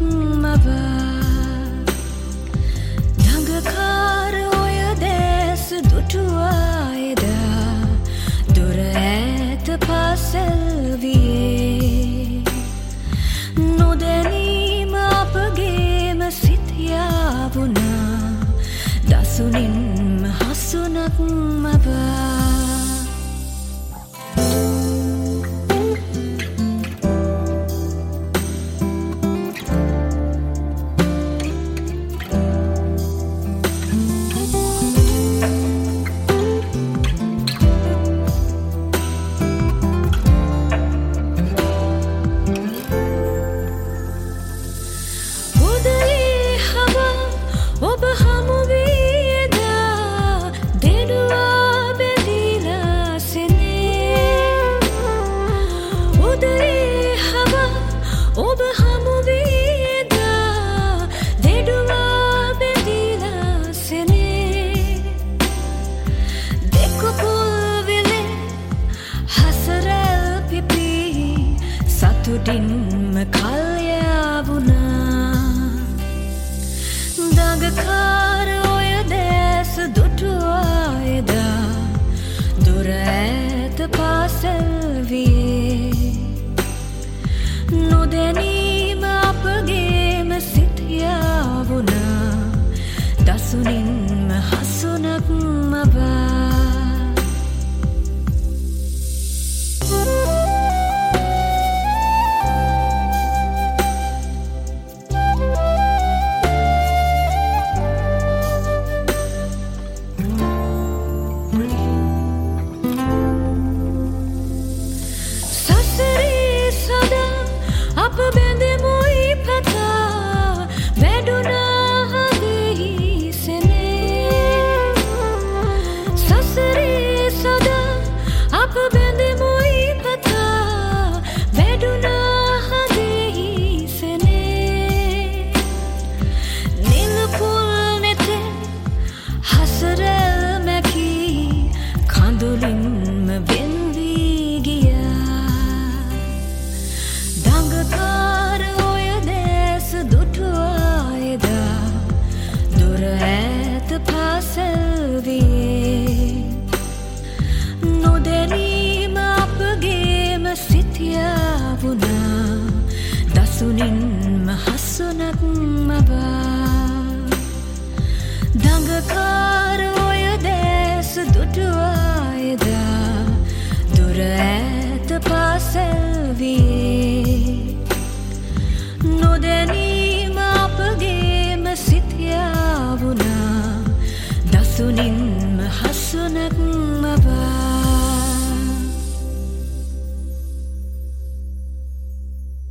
මවා දඟකාර ඔය දැස් දුටුවායදා දුර ඈත පාසල් වියේ නොදැනීම අපගේම සිත යාවුණා දසුනින්ම හසුනක් මවා සතුටින්ම කල්යාවුණා දඟකාර ඔය දැස් දුටුවායදා දුර ඈත පාසල් වියේ නොදැනීම අපගේම සිත යාවුණා දසුනින්ම හසුනක් මවා අප බැඳෙමුයි පතා වැඩුණා හදෙහි සෙනේ සසරේ සදා අප බැඳෙමුයි පතා වැඩුණා හදෙහි සෙනේ නිලපුල් නෙතේ හසරල් මැකී කඳුලින්ම වෙන්වී ගියා දඟකාර ඔය දැස් දුටුවායදා දුර ඈත පාසල් වියේ නොදැනීම අපගේම සිත යාවුණා දසුනින්ම හසුනක් මවා දඟකාර ඔය දැස් දුටුවායදා දුර ඈත පාසල් වියේ